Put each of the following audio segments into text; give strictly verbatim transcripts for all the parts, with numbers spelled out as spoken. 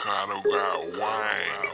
Avocado got wine.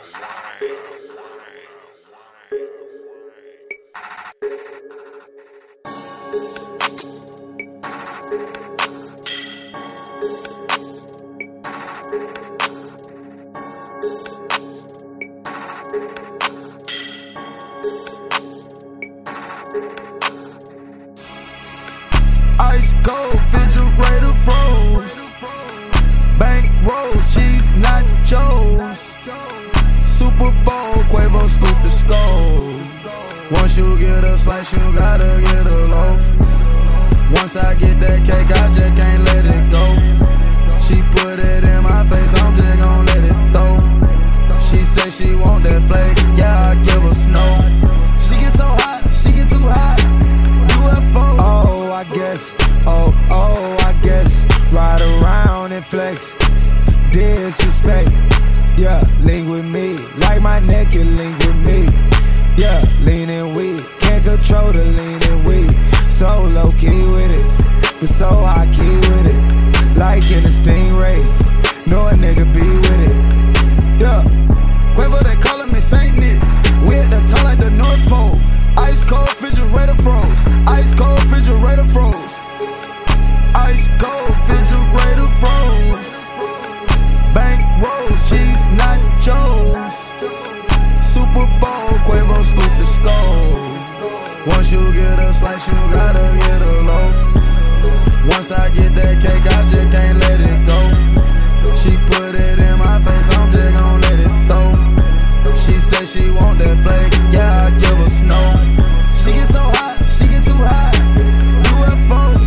Ice cold, refrigerator froze. Bank rolls, cheese, nachos. Super Bowl, Quavo, scoop the skull. Once you get a slice, you gotta get a loaf. Once I get that cake, I just can't let it go. She put it in my face, I'm just gon' let it throw. She say she want that flake, yeah, I give her snow. She get so hot, she get too hot. U F O. Oh, I guess, oh, oh, I guess. Ride around and flex, disrespect. Yeah, lean with me, like my neck, you lean with me. Yeah, lean and weak, can't control the lean and weak. So low key with it, but so high key with it. Like in a stingray, know a nigga be with it. Yeah, Quavo, they callin' me Saint Nick. We at the top like the North Pole. Ice cold, refrigerator froze. Ice cold, refrigerator froze. Ice cold, refrigerator froze. Bank rolls, cheese, nachos. Super Bowl, Quavo, scoop the skull. Once you get a slice, you gotta get a loaf. Once I get that cake, I just can't let it go. She put it in my face, I'm just gon' let it throw. She say she want that flake, yeah, I give her snow. She get so hot, she get too hot. U F O.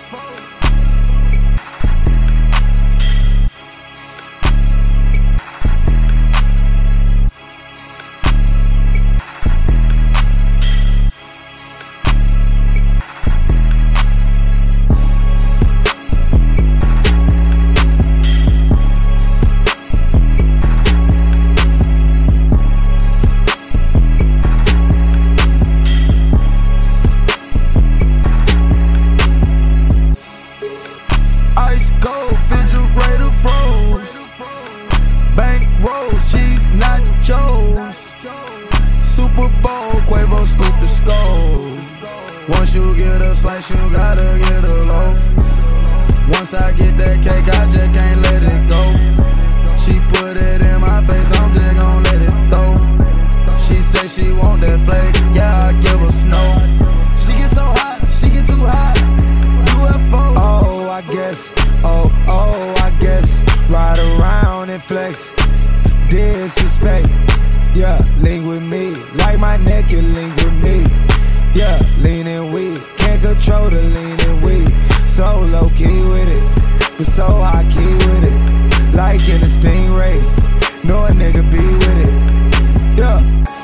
Ice cold, refrigerator froze. Bank rolls, cheese, nachos. Super Bowl, Quavo, scoop the skull. Once you get a slice, you gotta get a loaf. Once I get that cake, I just can't let it go. She put it in my face, I'm just gon' let it throw. She say she want that flake, yeah, I give her snow. She get so hot, she get too hot. U F O. Oh, I guess, oh, oh, I guess. Ride around and flex, disrespect. Yeah, lean with me, like my neck, you lean with me. Yeah, lean and weak, can't control the lean and weak. So low key with it, but so high key with it. Like in a stingray, know a nigga be with it. Yeah.